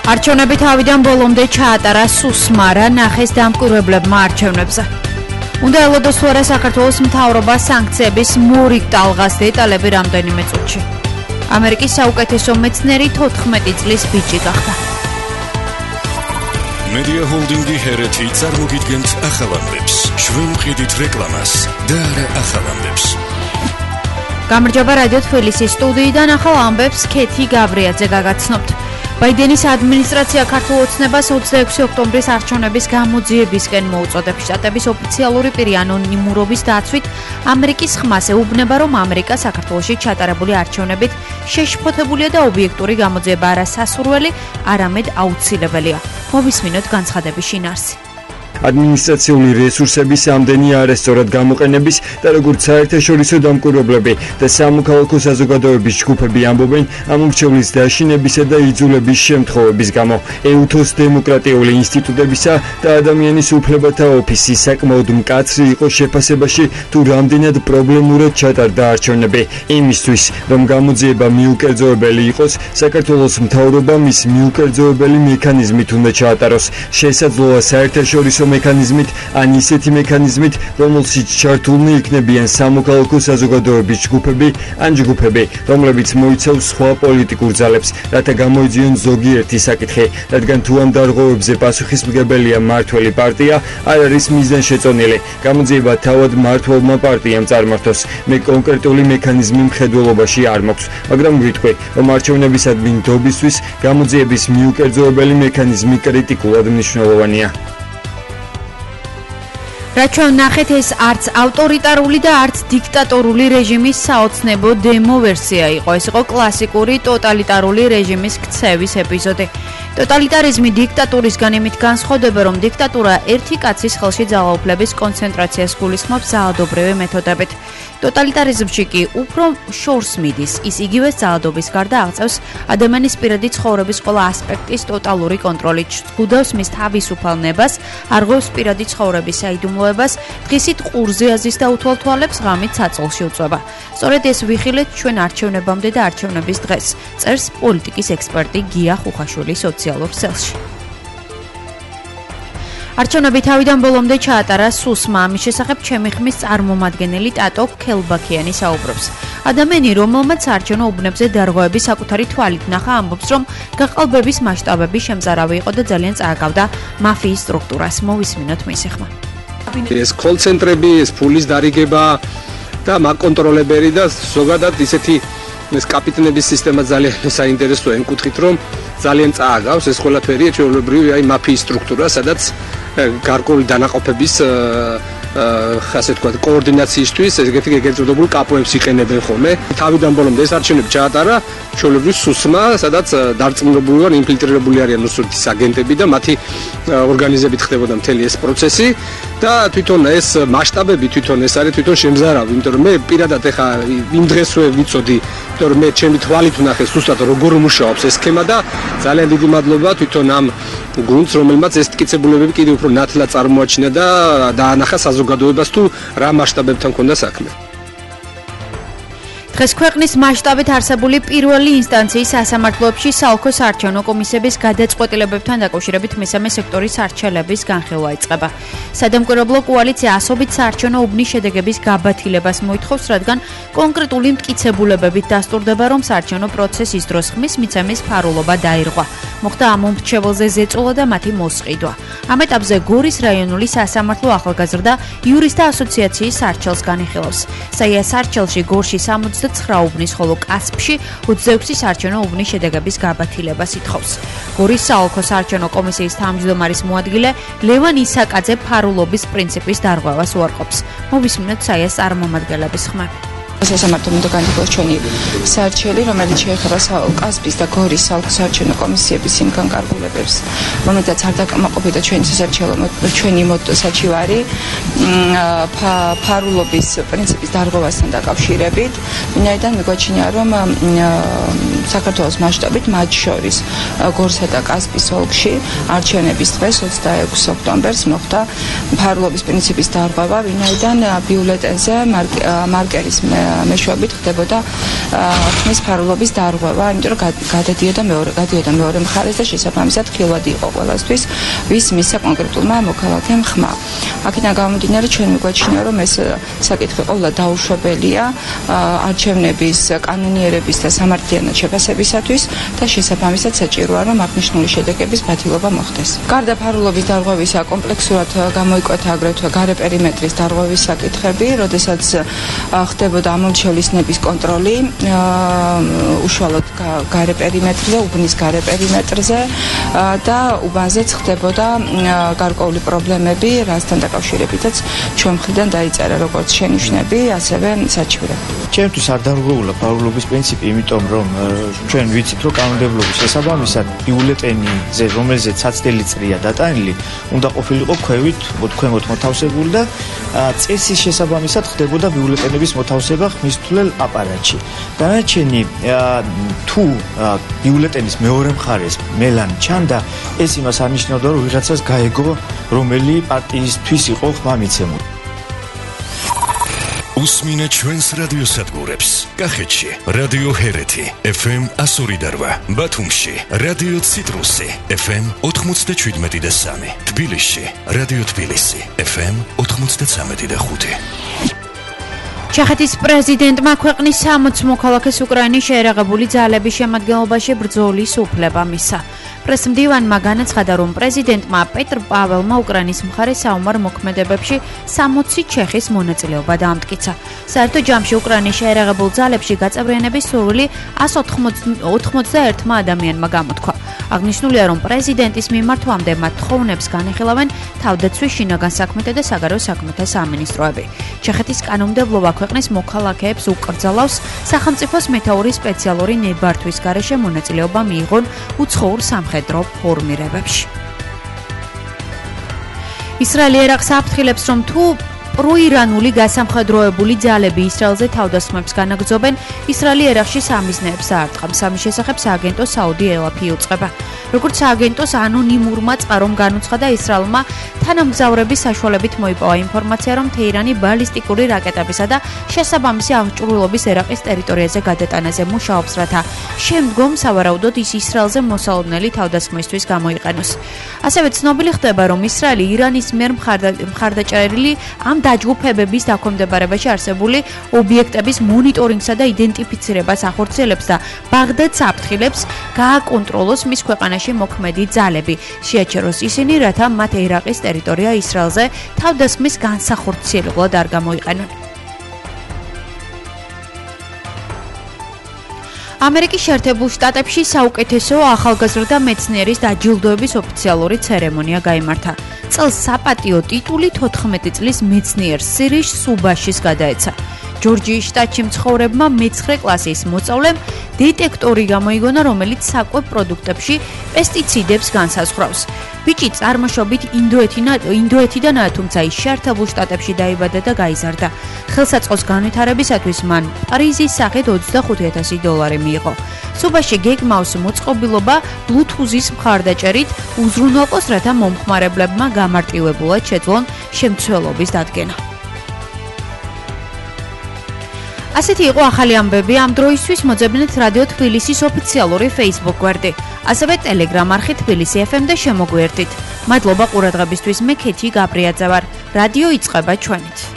არჩევნები თავიდან ბოლომდე ჩაატარა სუსმა, რა ნახეს დამკვირვებლებმა არჩევნებზე. უნდა ელოდოს თუ არა საქართველოს მთავრობა სანქციების მორიგ ტალღას დეტალები რამდენიმე წუთში. ამერიკის საუკეთესო მეცნიერი 14 წლის ბიჭი გახდა. Media Holding-ი ჰერეთი წარმოგიდგენთ ახალამბებს, ჩვენ ვყიდით რეკლამას და არა ახალამბებს. გამარჯობა რადიო თბილისის სტუდიიდან ახალ ამბებს ქეთი გავრიაძე გაგაცნობთ. ბაიდენის ადმინისტრაცია ქართულ ოცნებას 26 ოქტომბრის არჩევნების გამოძიებისკენ მოუწოდებს. შტატების ოფიციალური პირი ანონიმურობის დაცვით ამერიკის ხმას ეუბნება, რომ ამერიკა საქართველოში ჩატარებული არჩევნებით შეშფოთებულია და ობიექტური გამოძიება არა სასურველი, არამედ აუცილებელია. მოვისმინოთ განცხადების შინაარსი. ადმინისტრაციული რესურსების ამდენი არასწორად გამოყენების და როგორც საერთაშორისო დამკვირვებლები და სამოქალაქო საზოგადოების ჯგუფები ამბობენ, ამ მრჩევლის დაშინებისა და იძულების შემთხვევების გამო ეუთოს დემოკრატიული ინსტიტუტებისა და ადამიანის უფლებათა ოფისი საკმაოდ მკაცრი იყო შეფასებაში, თუ რამდენად პრობლემურად ჩატარდა არჩევნები. იმისთვის, რომ გამოძიება მიუკერძოებელი იყოს, საქართველოს მთავრობამ ის მიუკერძოებელი მექანიზმით უნდა ჩაატაროს. შესაძლოა საერთაშორისო მექანიზმით ან ისეთი მექანიზმით, რომელშიც ჩართულნი იქნებიან სამოქალაქო საზოგადოების ჯგუფები ან ჯგუფები, რომლებიც მოიცავს სხვა პოლიტიკურ ძალებს, რათა გამოიძიონ ზოგიერთი საკითხი, რადგან თუ ამ დარღვევებზე პასუხისმგებელია მმართველი პარტია, არ არის მიზანშეწონილი. გამოძიება თავად მმართველმა პარტიამ წარმართოს. მე კონკრეტული მექანიზმი მხედველობაში არ მაქვს, მაგრამ ვიტყვი, რომ არჩევნებისადმი ნდობისთვის გამოძიების მიუკერძოებელი მექანიზმი კრიტიკულად მნიშვნელოვანია. რაც ჩვენ ნახეთ, ეს არც ავტორიტარული და არც დიქტატორული რეჟიმის საოცნებო დემო ვერსია იყო. ეს იყო კლასიკური ტოტალიტარული რეჟიმის ქცევის ეპიზოდი. ტოტალიტარიზმი დიქტატურისგან იმით განსხვავდება, რომ დიქტატურა ერთი კაცის ხელში ძალაუფლების კონცენტრაციას გულისხმობს ძალადობრივი მეთოდებით. ტოტალიტარიზმში კი უფრო შორს მიდის. ის იგივე ძალადობის გარდა აღწევს ადამიანის პირადი ცხოვრების ყველა ასპექტის ტოტალური კონტროლით, ზღუდავს მის თავისუფალ ნებას, არღვევს პირადი ცხოვრების საიდუმლოებას, დღისით ყურზე აზის და უთვალთვალებს, ღამით საწოლში უწვება. სწორედ ეს ვიხილეთ ჩვენ არჩევნებამდე და არჩევნების დღეს, წერს პოლიტიკის ექსპერტი გია ხუხაშვილი სოციალურ ქსელში. არჩევნები თავიდან ბოლომდე ჩაატარა სუსმა. ამის შესახებ ჩემი ხმის წარმომადგენელი ტატო ქელბაქიანი საუბრობს. ადამიანი, რომელმაც არჩევნო უბნებზე დარღვევები საკუთარი თვალით ნახა, ამბობს, რომ გაყალბების მასშტაბები შემზარავი იყო და ძალიან წააგავდა მაფიის სტრუქტურას. მოვისმინოთ მისი ხმა. ეს კოლცენტრები, ეს ფულის დარიგება და მაკონტროლებელი და ზოგადად ისეთი ეს კაპიტნების სისტემა ძალიან საინტერესოა იმ კუთხით, რომ ძალიან წააგავს ეს ყველაფერი ჩვეულებრივი აი მაფიის სტრუქტურა, სადაც გარკვეული დანაყოფების ასე თქვა კოორდინაციისთვის ეგეთი ეგრეთწოდებული კაპოებს იყენებენ ხოლმე. თავიდან ბოლომდე ეს არჩევნები ჩაატარა ჩვეულებრივ სუსმა, სადაც დარწმუნებული ვარ ინფილტრირებული არიან რუსეთის აგენტები და მათი ორგანიზებით ხდებოდა მთელი ეს პროცესი და თვითონ ეს მასშტაბები თვითონ ეს არის თვითონ შემზარავი, იმიტომ რომ მე პირადად ეხა იმ დღესვე ვიცოდი, იმიტომ რომ მე ჩემი თვალით ვნახე სუსტად როგორ მუშაობს ეს სქემა და ძალიან დიდი მადლობა თვითონ ამ გუნდს, რომელმაც ეს მტკიცებულებები კიდევ უფრო ნათლად წარმოაჩინა და დაანახა საზოგადოებას თუ რა მასშტაბებთან ქონდა საქმე. დღეს ქვეყნის მასშტაბით არსებული პირველი ინსტანციის სასამართლოებში საოლქო საარჩევნო კომისიების გადაწყვეტილებებთან დაკავშირებით მესამე სექტორის არჩევნების განხილვა იწყება. სადამკვირვებლო კოალიცია ასობით საარჩევნო უბნის შედეგების გაბათილებას მოითხოვს, რადგან კონკრეტული მტკიცებულებებით დასტურდება, რომ საარჩევნო პროცესის დროს ხმის მიცემის ფარულობა დაირღვა. მოხდა ამ მომრჩეველზე ზეწოლა და მათი მოსყიდვა. ამ ეტაპზე გორის რაიონული სასამართლო ახალგაზრდა იურისტთა ასოციაციის არჩელს განიხილავს. საია სარჩელში გორში 69 უბნის, ხოლო კასპში 26 საარჩევნო უბნის შედეგების გაბათილებას ითხოვს. გორის საოლქო საარჩევნო კომისიის თავმჯდომარის მოადგილე ლევან ისაკაძე ფარულობის პრინციპის დარღვევას უარყოფს. მოვისმინოთ საიას წარმომადგენლების ხმები. სასამართლომ უნდა განიხილოს ჩვენი საარჩელი, რომელიც შეეხება კასპის და გორის საოლქო საარჩევნო კომისიების იმ განკარგულებებს, რომელთაც არ დაკმაყოფილდა ჩვენი სასარჩელო ჩვენი საჩივარი ფარულობის პრინციპის დარღვევასთან დაკავშირებით, ვინაიდან მეგვაჩნია, რომ საქართველოს მასშტაბით, მათ შორის გორსა და კასპის ოლქში არჩევნების დღეს 26 ოქტომბერს მოხდა ფარულობის პრინციპის დარღვევა, ვინაიდან ბიულეტენზე მარკერის მეშვეობით ხდებოდა ხმის ფარულობის დარღვევა, იმიტომ რომ გადადიოდა მეორე მხარეს და შესაბამისად ხილვადი იყო ყველასთვის, ვის მისცა კონკრეტულმა მოქალაქემ ხმა. აქედან გამომდინარე, ჩვენ მიგვაჩნია, რომ ეს საკითხი ყოველდღე დაუშვებელია არჩევნების კანონიერების და სამართლიანად შეფასებისათვის და შესაბამისად საჭიროა, რომ აღნიშნული შედეგების ბათილობა მოხდეს. გარდა ფარულობის დარღვევისა, კომპლექსურად გამოიკვეთა აგრეთვე გარე პერიმეტრის დარღვევის საკითხები, როდესაც ხდებოდა ამომრჩევლის ნების კონტროლი უშუალოდ გარე პერიმეტრზე, უბნის გარე პერიმეტრზე და უბანზეც ხდებოდა გარკვეული პრობლემები, რასთან დაკავშირებითაც ჩვენ მხრიდან დაიწერა როგორც შენიშვნები, ასევე საჩივრები. ჩემთვის არ დარღვეულა ფარულობის პრინციპი, იმიტომ რომ ჩვენ ვიცით, რომ კანონმდებლობის შესაბამისად ბიულეტენიზე, რომელზეც საცდელი წრეა დატანილი, უნდა ყოფილიყო ქვემოთ მოთავსებული და წესის შესაბამისად ხდებოდა ბიულეტენების მოთავსება ხმისთვლელ აპარატში. დანარჩენი თუ ბიულეტენის მეორე მხარეს მელანი ჩანდა, ეს იმას არნიშნავდა, რომ ვიღაცას გაეგო, რომელი პარტიისთვის იყო ხმა მიცემული. უსმინეთ ჩვენს რადიოსადგურებს. კახეთში რადიო ჰერეთი FM 102.8, ბათუმში რადიო ციტრუსი FM 97.3, თბილისში რადიო თბილისი FM 93.5. ჩეხეთის პრეზიდენტმა ქვეყნის 60 მოქალაქეს უკრაინის შეერაღებული ძალების შემადგენლობაში ბრძოლის უფლება მისცა. პრესმდივანმა განაცხადა, რომ პრეზიდენტმა პეტრ პაველმა უკრაინის მხარეს საომარ მოქმედებებში 60 ჩეხის მონაწილეობა დაამტკიცა. საერთო ჯამში უკრაინის შეერაღებულ ძალებში გაწევრიანების სურვილი 191 ადამიანმა გამოთქვა. აღნიშნულია, რომ პრეზიდენტის მიმართვამდე მათ თხოვნებს განეხილავენ თავდაცვის, შინაგან საქმეთა და საგარეო საქმეთა სამინისტროები. ჩეხეთის კანონმდებლობა ქვეყნის მოქალაქეებს უკრძალავს სახელმწიფოს მეთაური სპეციალური ნებართვის გარეშე მონაწილეობა მიიღონ უცხოურ სამხედრო ფორმირებებში. ისრაელი ერაყს აფრთხილებს, რომ თუ პროირანული გასამხედროებული ძალები ისრაელზე თავდასხმებს განაგრძობენ, ისრაელი ერაყში სამიზნეებს აარტყამს. ამის შესახებ სააგენტო საუდი ელაფი იუწყება. როგორც სააგენტოს ანონიმურმა წყარომ განუცხადა, ისრაელმა თანამგზავრების საშუალებით მოიპოვა ინფორმაცია, რომ თეირანი ბალისტიკური რაკეტებისა და შესაბამისი აღჭურვილობის ერაყის ტერიტორიაზე გადატანაზე მუშაობს, რათა შემდგომ სავარაუდოდ ის ისრაელზე მოსალოდნელი თავდასხმისთვის გამოიყენოს. ასევე ცნობილი ხდება, რომ ისრაელი ირანის მიერ მხარდაჭერილი ამ დაჯგუფებების დაქვემდებარებაში არსებული ობიექტების მონიტორინგსა და იდენტიფიცირებას ახორციელებს და ბაღდადს აფრთხილებს გააკონტროლოს მის ქვეყანაში მოქმედი ძალები. შეაჩეროს ისინი, რათა მათ ერაყის ტერიტორია ისრაელზე თავდასხმის განსახორციელებლად არ გამოიყენონ. ამერიკის შეერთებულ შტატებში საუკეთესო ახალგაზრდა მეცნიერის დაჯილდოების ოფიციალური ცერემონია გაიმართა. წელს საპატიო ტიტული 14 წლის მეცნიერ სირიშ სუბაშის გადაეცა. ჯორჯიის შტატში მცხოვრებმა მე-9 კლასის მოსწავლემ დეტექტორი გამოიგონა, რომელიც საკვებ პროდუქტებში პესტიციდებს განსაზღვრავს. ბიჭი წარმოშობით ინდოეთიდან, თუმცა ის შეერთებულ შტატებში დაიბადა და გაიზარდა. ხელსაწყოს განვითარებისათვის მან პრიზის სახით $25,000 მიიღო. სუბაში გეგმავს მოწყობილობა ბლუთუზის მხარდაჭერით უზრუნველყოს, რათა მომხმარებლებმა გამარტივებულად შეძლონ შემცველობის დადგენა. ასეთი იყო ახალი ამბები ამ დროისთვის. მოძებნეთ რადიო თბილისის ოფიციალური Facebook გვერდი, ასევე Telegram არხი თბილისი FM და შემოგვიერთდით. მადლობა ყურადღებისთვის. მე ქეთი გაბრიაძე ვარ. რადიო იწყება ჩვენით.